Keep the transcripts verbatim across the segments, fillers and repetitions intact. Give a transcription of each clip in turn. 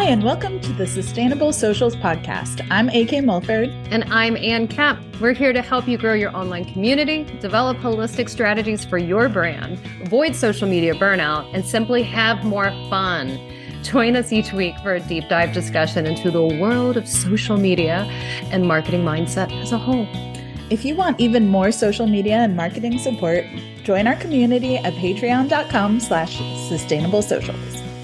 Hi, and welcome to the Sustainable Socials Podcast. I'm A K Mulford. And I'm Ann Kemp. We're here to help you grow your online community, develop holistic strategies for your brand, avoid social media burnout, and simply have more fun. Join us each week for a deep dive discussion into the world of social media and marketing mindset as a whole. If you want even more social media and marketing support, join our community at patreon.com slash sustainable socials.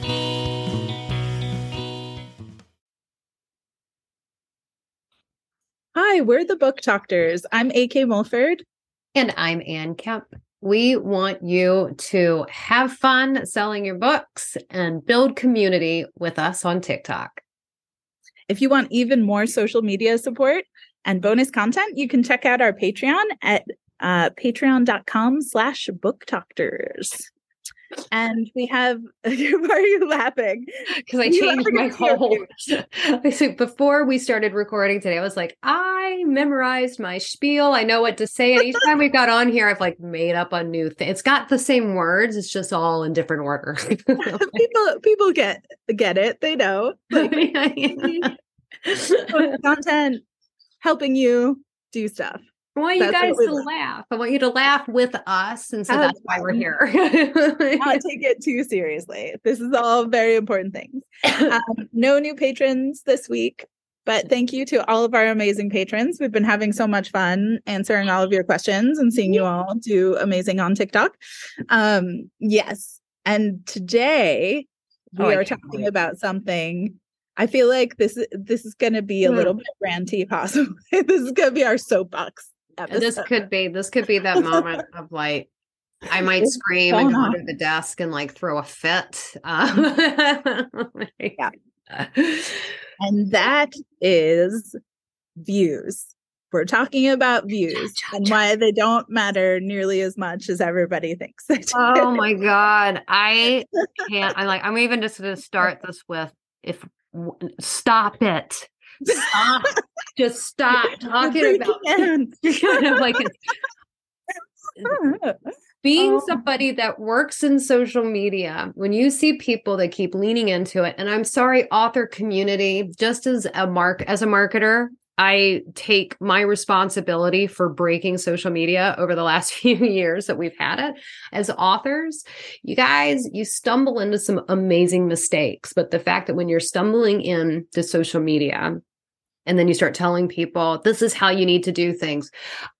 Hi, we're the Book Doctors. I'm A K Mulford. And I'm Ann Kemp. We want you to have fun selling your books and build community with us on TikTok. If you want even more social media support and bonus content, you can check out our Patreon at uh, patreon.com slash book doctors. And we have, why are you laughing? Because I changed my whole, before we started recording today, I was like, I memorized my spiel. I know what to say. And each time we got on here, I've like made up a new thing. It's got the same words. It's just all in different order. people people get get it. They know. Like, yeah, yeah. Content helping you do stuff. I want you guys to laugh. I want you to laugh with us. And so Have that's fun. Why we're here. Not take it too seriously. This is all very important things. Um, no new patrons this week, but thank you to all of our amazing patrons. We've been having so much fun answering all of your questions and seeing you all do amazing on TikTok. Um, yes. And today we oh, are talking about something. I feel like this, this is going to be a little bit ranty, possibly. This is going to be our soapbox. Episode. This could be this could be that moment of like I might scream and go under the desk and like throw a fit. Um, yeah. And that is views. We're talking about views and why they don't matter nearly as much as everybody thinks they do. Oh my God. I can't I like I'm even just gonna start this with if stop it. Stop. Just stop talking about kind of like being oh. somebody that works in social media. When you see people that keep leaning into it, and I'm sorry, author community, just as a mark as a marketer, I take my responsibility for breaking social media over the last few years that we've had it as authors. You guys, you stumble into some amazing mistakes, but the fact that when you're stumbling into social media, and then you start telling people, this is how you need to do things.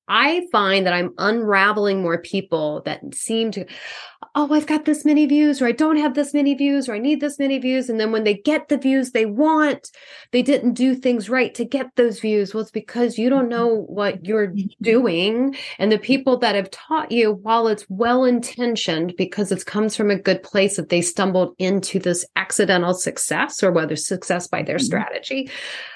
I find that I'm unraveling more people that seem to, oh, I've got this many views, or I don't have this many views, or I need this many views. And then when they get the views they want, they didn't do things right to get those views. Well, it's because you don't know what you're doing. And the people that have taught you, while it's well-intentioned because it comes from a good place that they stumbled into this accidental success, or whether success by their strategy,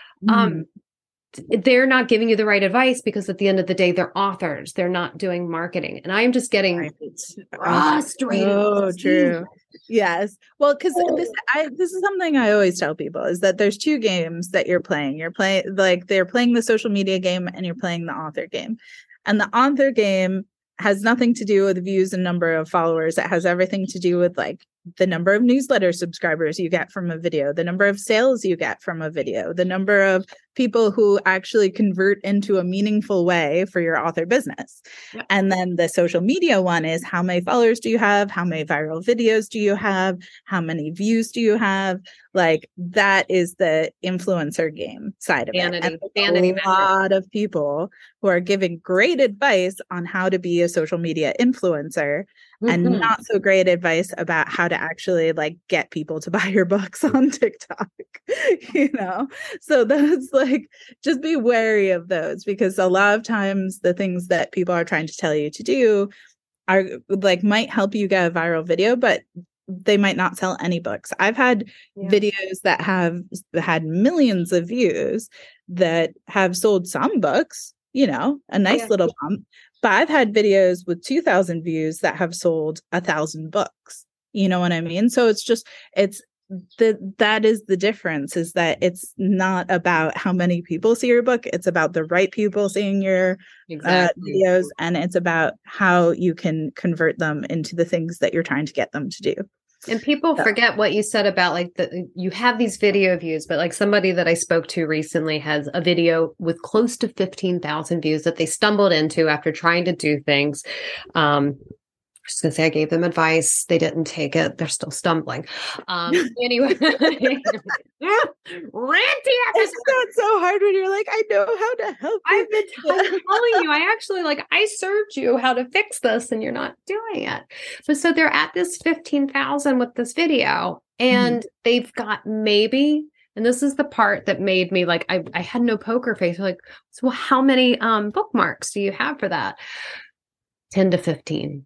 Um, they're not giving you the right advice because at the end of the day, they're authors. They're not doing marketing. And I'm just getting right. frustrated. Oh, true. Yes. Well, because oh. this, I, this is something I always tell people is that there's two games that you're playing. You're playing, like they're playing the social media game and you're playing the author game. And the author game has nothing to do with views and number of followers. It has everything to do with like the number of newsletter subscribers you get from a video, the number of sales you get from a video, the number of people who actually convert into a meaningful way for your author business. Yep. And then the social media one is how many followers do you have? How many viral videos do you have? How many views do you have? Like that is the influencer game side of vanity, it. And vanity a lot of people who are giving great advice on how to be a social media influencer mm-hmm. and not so great advice about how to actually like get people to buy your books on TikTok, you know? So that's like, just be wary of those because a lot of times the things that people are trying to tell you to do are like, might help you get a viral video, but they might not sell any books. I've had yeah. videos that have had millions of views that have sold some books, you know, a nice yeah. little bump. But I've had videos with two thousand views that have sold a thousand books. You know what I mean? So it's just, it's the, that is the difference is that it's not about how many people see your book. It's about the right people seeing your exactly. uh, videos. And it's about how you can convert them into the things that you're trying to get them to do. And people So. forget what you said about like the you have these video views, but like somebody that I spoke to recently has a video with close to fifteen thousand views that they stumbled into after trying to do things. Um, I was gonna say I gave them advice. They didn't take it. They're still stumbling. Um, anyway, ranty episode. It's not so hard when you're like, I know how to help you. I've been t- I'm telling you, I actually like I served you how to fix this, and you're not doing it. But so they're at this fifteen thousand with this video, and mm-hmm. they've got maybe. And this is the part that made me like I I had no poker face. Like, so how many um bookmarks do you have for that? ten to fifteen.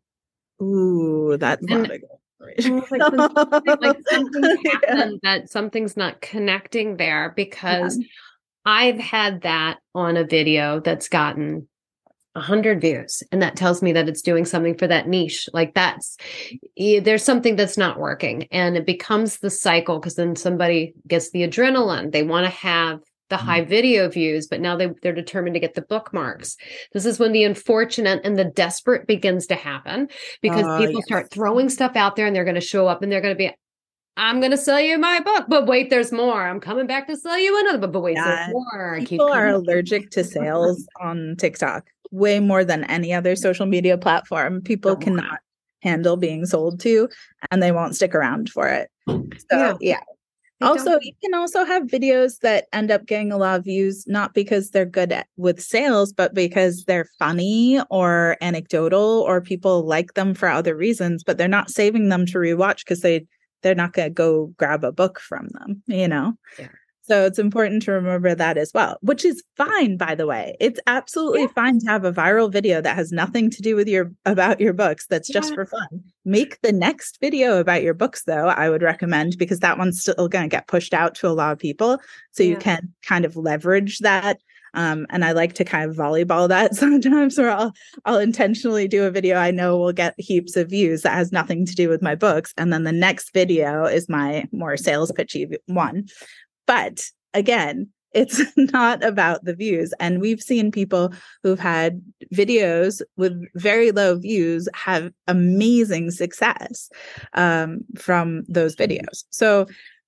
Ooh, that's and, not a good like, something, like something's happened yeah. that something's not connecting there because yeah. I've had that on a video that's gotten a hundred views, and that tells me that it's doing something for that niche. Like that's there's something that's not working, and it becomes the cycle because then somebody gets the adrenaline. They want to have the high video views, but now they, they're determined to get the bookmarks. This is when the unfortunate and the desperate begins to happen because uh, people yes. start throwing stuff out there and they're going to show up and they're going to be, I'm going to sell you my book, but wait, there's more. I'm coming back to sell you another book, but wait, yeah. there's more. I people keep are allergic to sales on TikTok way more than any other social media platform. People oh, cannot wow. handle being sold to, and they won't stick around for it. So yeah. yeah. Also, you can also have videos that end up getting a lot of views, not because they're good at, with sales, but because they're funny or anecdotal or people like them for other reasons, but they're not saving them to rewatch because they, they're not going to go grab a book from them, you know? Yeah. So it's important to remember that as well, which is fine, by the way. It's absolutely yeah. fine to have a viral video that has nothing to do with your about your books. That's yeah. just for fun. Make the next video about your books, though, I would recommend, because that one's still going to get pushed out to a lot of people. So yeah. you can kind of leverage that. Um, and I like to kind of volleyball that sometimes, where I'll, I'll intentionally do a video I know will get heaps of views that has nothing to do with my books. And then the next video is my more sales pitchy one. But again, it's not about the views. And we've seen people who've had videos with very low views have amazing success um, from those videos. So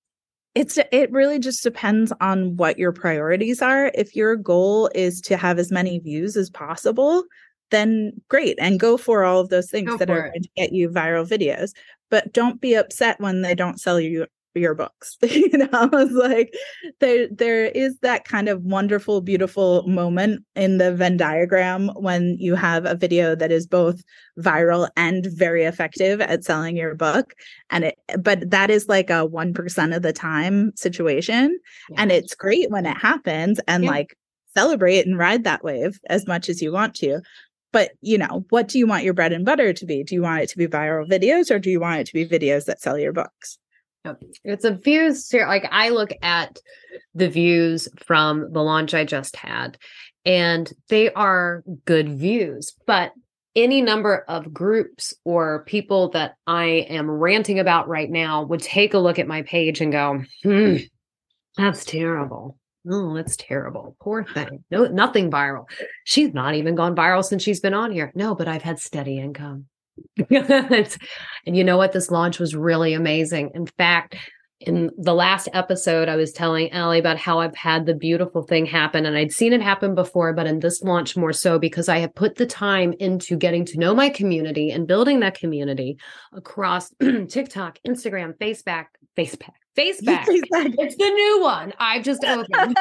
it's it really just depends on what your priorities are. If your goal is to have as many views as possible, then great. And go for all of those things go that are it. going to get you viral videos. But don't be upset when they don't sell you your books. You know, it's like there there is that kind of wonderful, beautiful moment in the Venn diagram when you have a video that is both viral and very effective at selling your book. And it but that is like a one percent of the time situation. Yeah. And it's great when it happens, and yeah. like celebrate and ride that wave as much as you want to. But, you know, what do you want your bread and butter to be? Do you want it to be viral videos, or do you want it to be videos that sell your books? It's a views, like I look at the views from the launch I just had, and they are good views, but any number of groups or people that I am ranting about right now would take a look at my page and go, hmm, that's terrible. Oh, that's terrible. Poor thing. No, nothing viral. She's not even gone viral since she's been on here. No, but I've had steady income. And you know what? This launch was really amazing. In fact, in the last episode, I was telling Allie about how I've had the beautiful thing happen, and I'd seen it happen before, but in this launch more so because I have put the time into getting to know my community and building that community across TikTok, Instagram, Facebook, Facebook, Facebook. It's the new one. I just opened.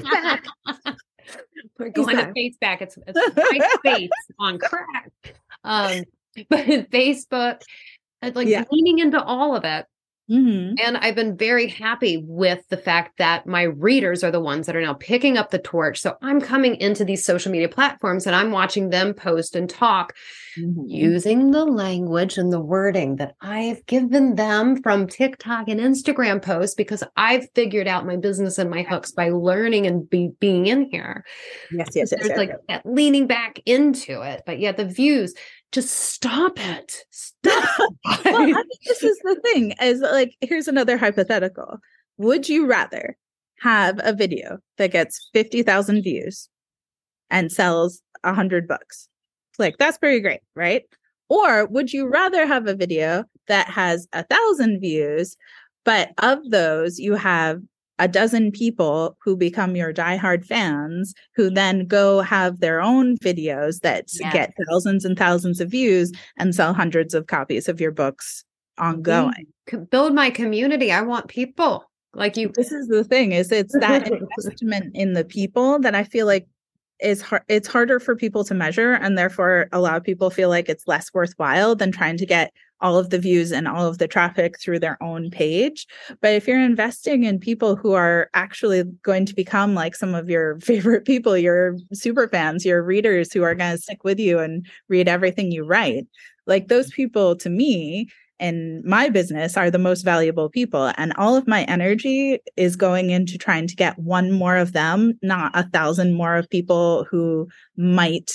We're going to Facebook. It's, it's my face on crack. Um, But Facebook, like yeah. leaning into all of it. Mm-hmm. And I've been very happy with the fact that my readers are the ones that are now picking up the torch. So I'm coming into these social media platforms and I'm watching them post and talk mm-hmm. using the language and the wording that I've given them from TikTok and Instagram posts, because I've figured out my business and my hooks by learning and be, being in here. Yes, yes, yes. There's yes, like yes. that leaning back into it. But yeah, the views. Just stop it. Stop. Well, I think this is the thing, is like, here's another hypothetical. Would you rather have a video that gets fifty thousand views and sells one hundred books? Like, that's pretty great, right? Or would you rather have a video that has a thousand views, but of those you have a dozen people who become your diehard fans, who then go have their own videos that yes. get thousands and thousands of views and sell hundreds of copies of your books ongoing? Build my community. I want people like you. This is the thing, is it's that investment in the people that I feel like is hard. It's harder for people to measure, and therefore a lot of people feel like it's less worthwhile than trying to get all of the views and all of the traffic through their own page. But if you're investing in people who are actually going to become like some of your favorite people, your super fans, your readers who are going to stick with you and read everything you write, like those people to me in my business are the most valuable people. And all of my energy is going into trying to get one more of them, not a thousand more of people who might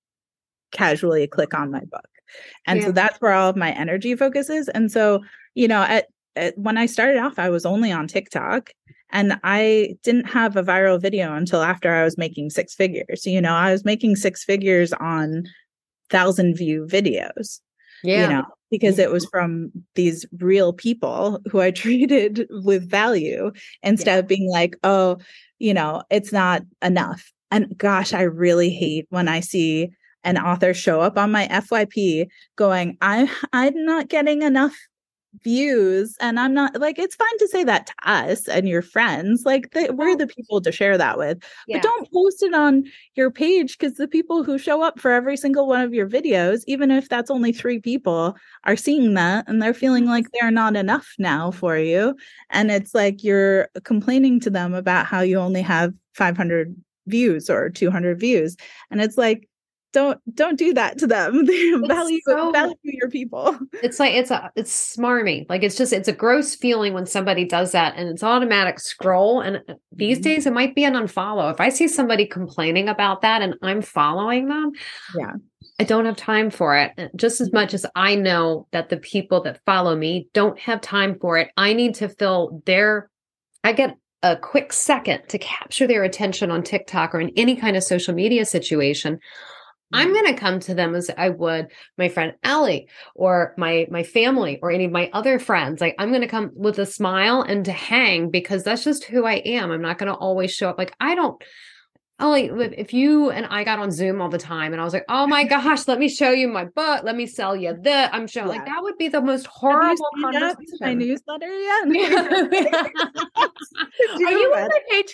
casually click on my book. And yeah. so that's where all of my energy focuses. And so, you know, at, at when I started off, I was only on TikTok, and I didn't have a viral video until after I was making six figures. You know, I was making six figures on thousand view videos, yeah. you know, because it was from these real people who I treated with value instead yeah. of being like, oh, you know, it's not enough. And gosh, I really hate when I see an author show up on my F Y P going, I'm, I'm not getting enough views. And I'm not like, it's fine to say that to us and your friends, like the, we're the people to share that with, yeah. but don't post it on your page, because the people who show up for every single one of your videos, even if that's only three people, are seeing that and they're feeling like they're not enough now for you. And it's like you're complaining to them about how you only have five hundred views or two hundred views. And it's like, Don't don't do that to them. They value so, value your people. It's like it's a it's smarmy. Like it's just it's a gross feeling when somebody does that, and it's automatic scroll. And these mm-hmm. days it might be an unfollow. If I see somebody complaining about that and I'm following them, yeah, I don't have time for it. Just as much as I know that the people that follow me don't have time for it, I need to fill their. I get a quick second to capture their attention on TikTok or in any kind of social media situation. I'm going to come to them as I would my friend Allie or my my family or any of my other friends. Like I'm going to come with a smile and to hang, because that's just who I am. I'm not going to always show up. Like I don't, Allie, if you and I got on Zoom all the time and I was like, oh my gosh, let me show you my book. Let me sell you this. I'm showing yeah. like that would be the most horrible conversation. My newsletter yet? Yeah. Are you on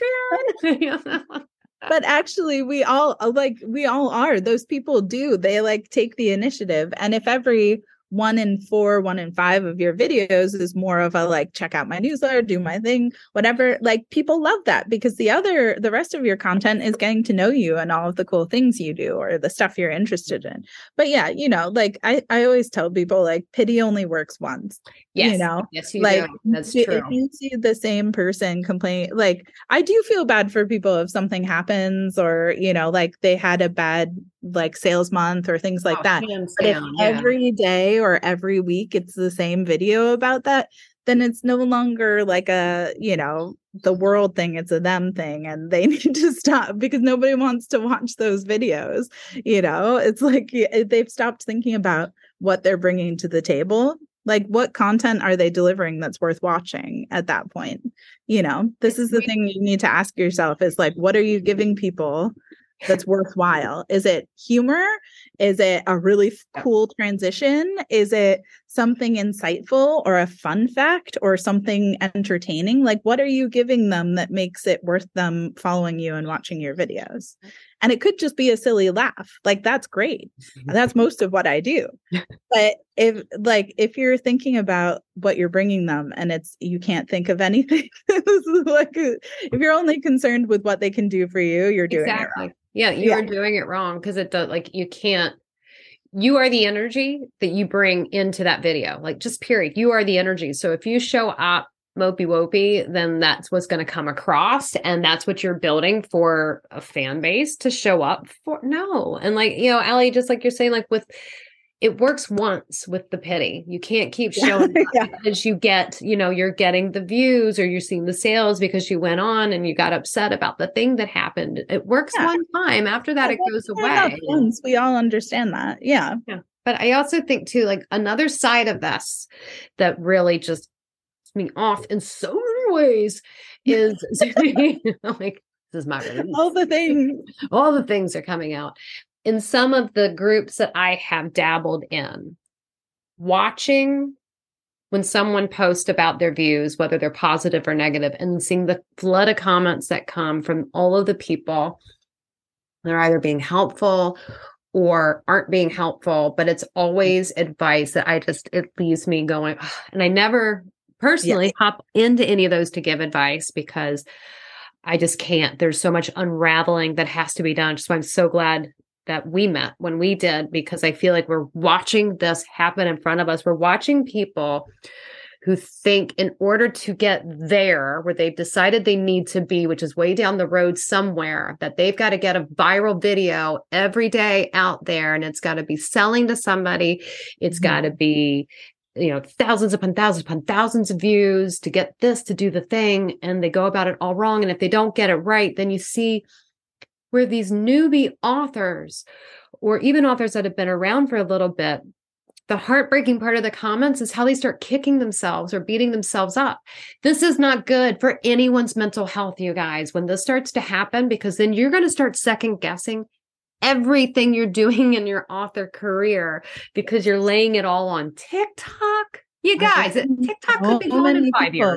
my Patreon? But actually, we all like we all are. Those people do. They like take the initiative. And if every one in four, one in five of your videos is more of a like, check out my newsletter, do my thing, whatever, like people love that, because the other, the rest of your content is getting to know you and all of the cool things you do or the stuff you're interested in. But yeah, you know, like I, I always tell people like pity only works once. Yes. You know, yes, you like do. That's if true. If you see the same person complain, like I do feel bad for people if something happens or, you know, like they had a bad like sales month or things like oh, that. But if down, yeah. every day or every week it's the same video about that, then it's no longer like a, you know, the world thing, it's a them thing, and they need to stop, because nobody wants to watch those videos. You know, it's like they've stopped thinking about what they're bringing to the table. Like, what content are they delivering that's worth watching at that point? You know, this is the thing you need to ask yourself is like, what are you giving people that's worthwhile? Is it humor? Is it a really cool transition? Is it something insightful or a fun fact or something entertaining? Like, what are you giving them that makes it worth them following you and watching your videos? And it could just be a silly laugh. Like, that's great. That's most of what I do. But if like, if you're thinking about what you're bringing them and it's, you can't think of anything, like, if you're only concerned with what they can do for you, you're doing exactly. it wrong. Yeah, you yeah. are doing it wrong, because it does, like, you can't, you are the energy that you bring into that video. Like, just period. You are the energy. So if you show up mopey wopey, then that's what's going to come across. And that's what you're building for a fan base to show up for. No. And like, you know, Allie, just like you're saying, like with, it works once with the pity. You can't keep showing yeah. as you get, you know, you're getting the views or you're seeing the sales because you went on and you got upset about the thing that happened. It works yeah. one time. After that, yeah, it goes away. Once we all understand that. Yeah. Yeah. But I also think too, like another side of this that really just me off in so many ways is like, this is my release. All the things. All the things are coming out. In some of the groups that I have dabbled in, watching when someone posts about their views, whether they're positive or negative, and seeing the flood of comments that come from all of the people, they're either being helpful or aren't being helpful, but it's always advice that I just, it leaves me going, ugh. And I never personally yeah. hop into any of those to give advice because I just can't. There's so much unraveling that has to be done. So I'm so glad that we met when we did, because I feel like we're watching this happen in front of us. We're watching people who think in order to get there where they've decided they need to be, which is way down the road somewhere, that they've got to get a viral video every day out there, and it's got to be selling to somebody. It's mm-hmm. got to be, you know, thousands upon thousands upon thousands of views to get this, to do the thing. And they go about it all wrong. And if they don't get it right, then you see where these newbie authors, or even authors that have been around for a little bit, the heartbreaking part of the comments is how they start kicking themselves or beating themselves up. This is not good for anyone's mental health, you guys, when this starts to happen, because then you're going to start second guessing everything you're doing in your author career because you're laying it all on TikTok. You guys, TikTok could be gone in five years.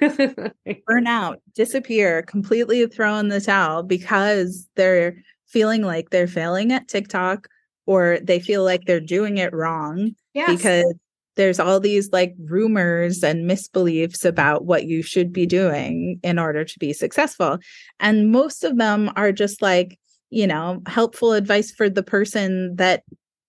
Burn out, disappear, completely throw in the towel because they're feeling like they're failing at TikTok, or they feel like they're doing it wrong yes. because there's all these like rumors and misbeliefs about what you should be doing in order to be successful. And most of them are just like, you know, helpful advice for the person that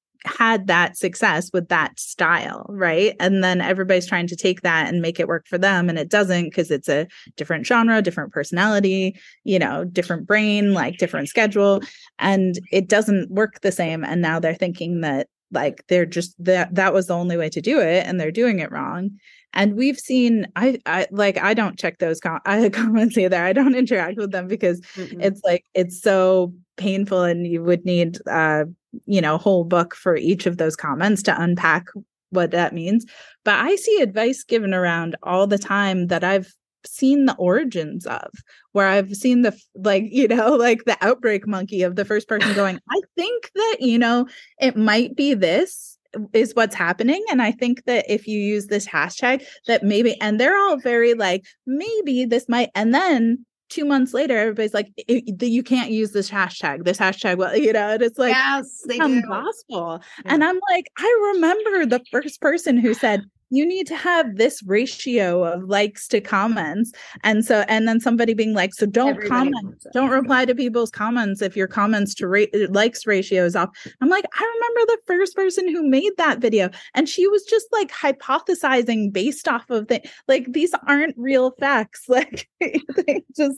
had that success with that style, right? And then everybody's trying to take that and make it work for them, and it doesn't, because it's a different genre, different personality, you know, different brain, like different schedule, and it doesn't work the same. And now they're thinking that like they're just that that was the only way to do it, and they're doing it wrong. And we've seen, I, I like, I don't check those com- I, comments either. I don't interact with them because mm-hmm. it's like, it's so painful, and you would need, uh, you know, whole book for each of those comments to unpack what that means. But I see advice given around all the time that I've seen the origins of, where I've seen the, like, you know, like the outbreak monkey of the first person going, I think that, you know, it might be this is what's happening. And I think that if you use this hashtag that maybe, and they're all very like, maybe this might, and then two months later, everybody's like, you can't use this hashtag, this hashtag, well, you know, and it's like, yes, they do. Gospel. Yeah. And I'm like, I remember the first person who said, you need to have this ratio of likes to comments. And so, and then somebody being like, so don't Everybody comment, don't reply to people's comments if your comments to ra- likes ratio is off. I'm like, I remember the first person who made that video, and she was just like hypothesizing based off of the, like, these aren't real facts. Like, they just,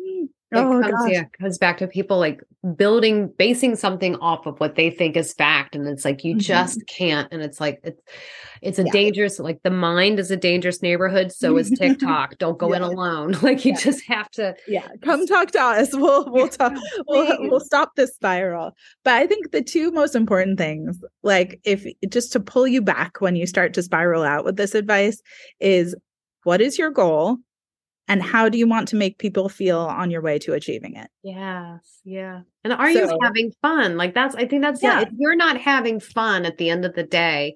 It oh, comes, yeah, comes back to people like building, basing something off of what they think is fact. And it's like, you mm-hmm. just can't. And it's like, it's, it's a yeah. dangerous, like the mind is a dangerous neighborhood. So is TikTok. Don't go yeah. in alone. Like you yeah. just have to. Yeah. Come talk to us. We'll, we'll talk. We'll, we'll stop this spiral. But I think the two most important things, like if just to pull you back when you start to spiral out with this advice, is what is your goal? And how do you want to make people feel on your way to achieving it? Yes. Yeah. And are So- you having fun? Like that's, I think that's, Yeah. yeah. If you're not having fun at the end of the day,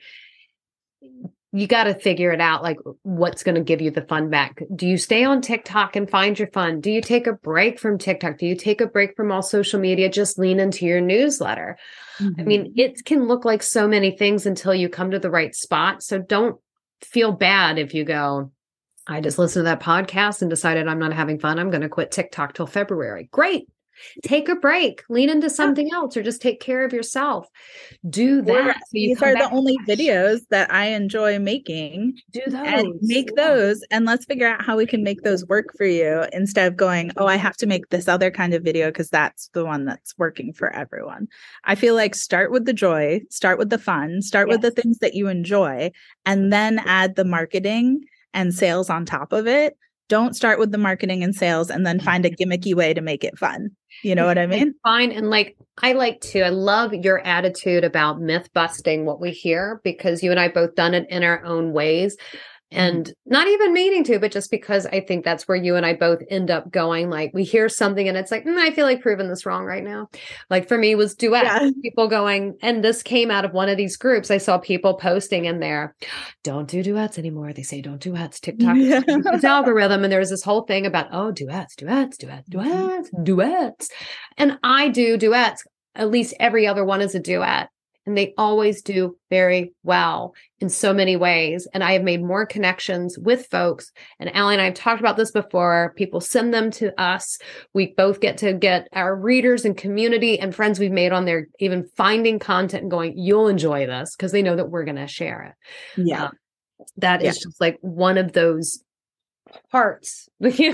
you got to figure it out. Like what's going to give you the fun back? Do you stay on TikTok and find your fun? Do you take a break from TikTok? Do you take a break from all social media? Just lean into your newsletter. Mhm. I mean, it can look like so many things until you come to the right spot. So don't feel bad if you go, I just listened to that podcast and decided I'm not having fun. I'm going to quit TikTok till February. Great. Take a break, lean into something else, or just take care of yourself. Do that. Or So you these come are back the only fresh. videos that I enjoy making. Do those. And make Yeah. those, and let's figure out how we can make those work for you instead of going, oh, I have to make this other kind of video because that's the one that's working for everyone. I feel like start with the joy, start with the fun, start Yes. with the things that you enjoy, and then add the marketing and sales on top of it. don't start with the marketing and sales and then find a gimmicky way to make it fun. You know what I mean? Fine. And like, I like to, I love your attitude about myth busting what we hear, because you and I both done it in our own ways. And not even meaning to, but just because I think that's where you and I both end up going. Like, we hear something and it's like, mm, I feel like proving this wrong right now. Like for me was duet. Yeah. People going, and this came out of one of these groups. I saw people posting in there, don't do duets anymore. They say don't duets. TikTok yeah. its algorithm. And there's this whole thing about, oh, duets, duets, duets, duets, duets. And I do duets. At least every other one is a duet. And they always do very well in so many ways. And I have made more connections with folks. And Allie and I have talked about this before. People send them to us. We both get to get our readers and community and friends we've made on there, even finding content and going, you'll enjoy this, because they know that we're going to share it. Yeah. Um, that is yeah. just like one of those parts. yeah.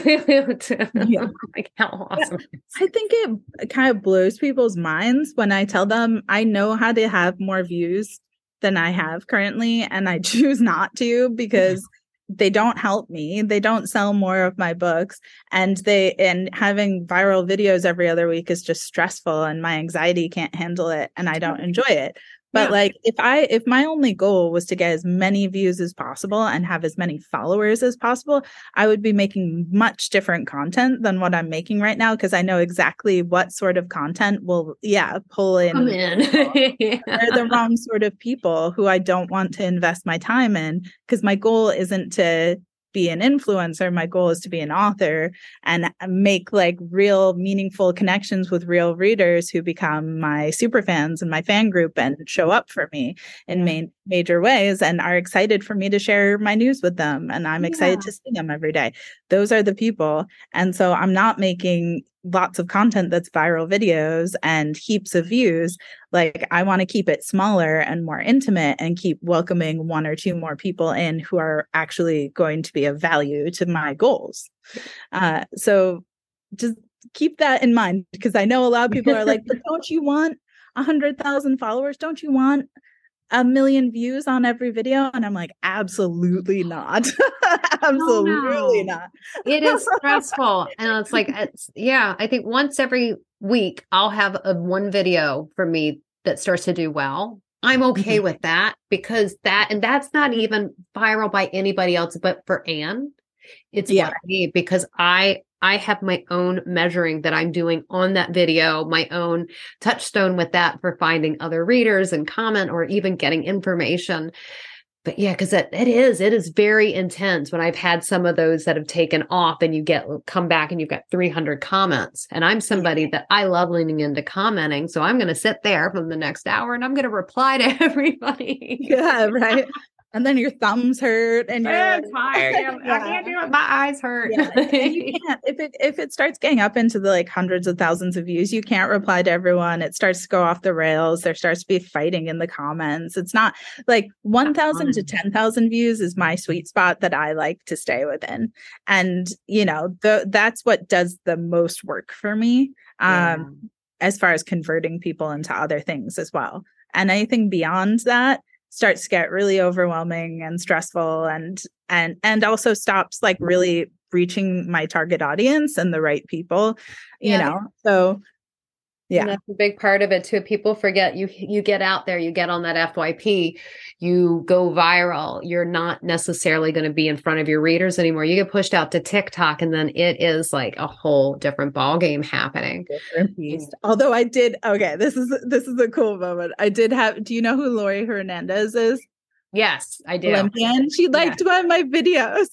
Like how awesome. Yeah. I think it kind of blows people's minds when I tell them I know how to have more views than I have currently, and I choose not to because they don't help me. They don't sell more of my books, and they and having viral videos every other week is just stressful, and my anxiety can't handle it, and I don't enjoy it. But yeah. like if I if my only goal was to get as many views as possible and have as many followers as possible, I would be making much different content than what I'm making right now, because I know exactly what sort of content will yeah pull in. Come in. yeah. They're the wrong sort of people who I don't want to invest my time in, because my goal isn't to be an influencer. My goal is to be an author and make like real meaningful connections with real readers who become my super fans and my fan group and show up for me in main, major ways and are excited for me to share my news with them. And I'm excited yeah. to see them every day. Those are the people. And so I'm not making lots of content that's viral videos and heaps of views. Like, I want to keep it smaller and more intimate and keep welcoming one or two more people in who are actually going to be of value to my goals. Uh, so just keep that in mind, because I know a lot of people are like, but don't you want a hundred thousand followers? Don't you want a million views on every video? And I'm like, absolutely not. absolutely oh, no. not. It is stressful. And it's like, it's, yeah, I think once every week I'll have a one video for me that starts to do well. I'm okay mm-hmm. with that, because that, and that's not even viral by anybody else, but for Anne, it's yeah. what I need, because I, I have my own measuring that I'm doing on that video, my own touchstone with that for finding other readers and comment or even getting information. But yeah, because it, it is, it is very intense when I've had some of those that have taken off and you get come back and you've got three hundred comments. And I'm somebody that I love leaning into commenting. So I'm going to sit there for the next hour and I'm going to reply to everybody. Yeah, right. And then your thumbs hurt and you're I'm tired. Yeah. I can't do it. My eyes hurt. Yeah. You can't, if it if it starts getting up into the like hundreds of thousands of views, you can't reply to everyone. It starts to go off the rails. There starts to be fighting in the comments. It's not like one thousand to ten thousand views is my sweet spot that I like to stay within. And, you know, the, that's what does the most work for me um, yeah. as far as converting people into other things as well. And anything beyond that starts to get really overwhelming and stressful, and and and also stops like really reaching my target audience and the right people, you yeah. know. So yeah, and that's a big part of it too. People forget you you get out there, you get on that F Y P, you go viral. You're not necessarily going to be in front of your readers anymore. You get pushed out to TikTok, and then it is like a whole different ball game happening. Different beast. Although I did okay, this is this is a cool moment. I did have. Do you know who Lori Hernandez is? Yes, I do. Olympian. She liked yeah. one of my videos.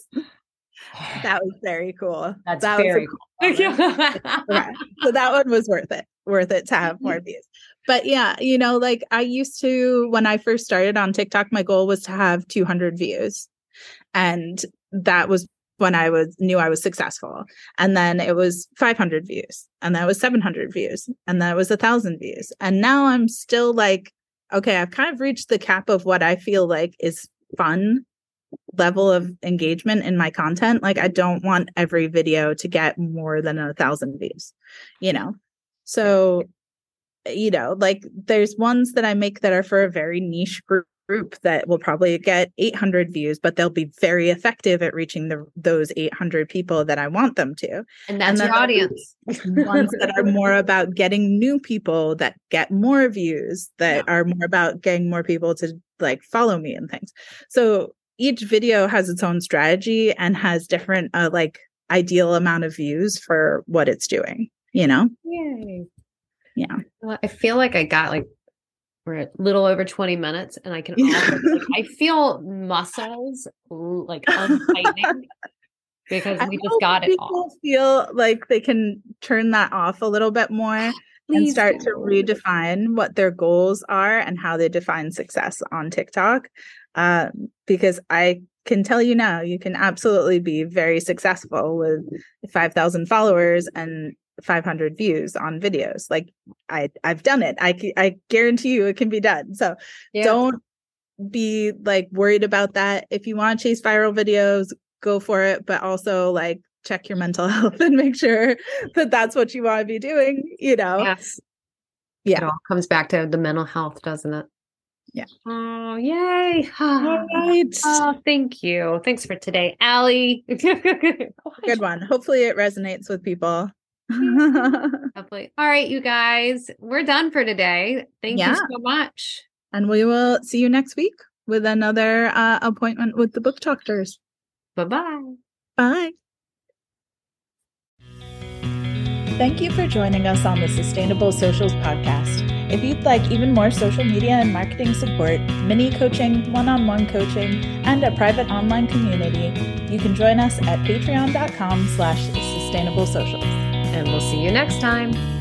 That was very cool. That's that very was cool. Okay. So that one was worth it. Worth it to have more views. But yeah, you know, like I used to, when I first started on TikTok, my goal was to have two hundred views. And that was when I was knew I was successful. And then it was five hundred views. And then it was seven hundred views. And then it was a thousand views. And now I'm still like, okay, I've kind of reached the cap of what I feel like is fun level of engagement in my content. Like, I don't want every video to get more than a thousand views, you know? So, you know, like there's ones that I make that are for a very niche group group that will probably get eight hundred views, but they'll be very effective at reaching the those eight hundred people that I want them to. And that's and your audience. Ones that are more about getting new people that get more views, that yeah. are more about getting more people to like follow me and things. So each video has its own strategy and has different uh, like ideal amount of views for what it's doing, you know? Yay. Yeah. Well, I feel like I got like we're a little over twenty minutes and I can also, like, I feel muscles like untightening because we I just got it all. Feel like they can turn that off a little bit more Please and start do. to redefine what their goals are and how they define success on TikTok. Um, because I can tell you now, you can absolutely be very successful with five thousand followers and five hundred views on videos. Like I, I've done it. I, I guarantee you it can be done. So yeah. don't be like worried about that. If you want to chase viral videos, go for it. But also like check your mental health and make sure that that's what you want to be doing, you know? Yes. Yeah. It all comes back to the mental health, doesn't it? Yeah. Oh, yay. All right. Oh, thank you. Thanks for today, Allie. Good one. Hopefully it resonates with people. Hopefully. All right, you guys, we're done for today. Thank yeah. you so much. And we will see you next week with another uh, appointment with the book doctors. Bye-bye. Bye. Thank you for joining us on the Sustainable Socials podcast. If you'd like even more social media and marketing support, mini coaching, one-on-one coaching, and a private online community, you can join us at patreon.com slash sustainable socials. And we'll see you next time.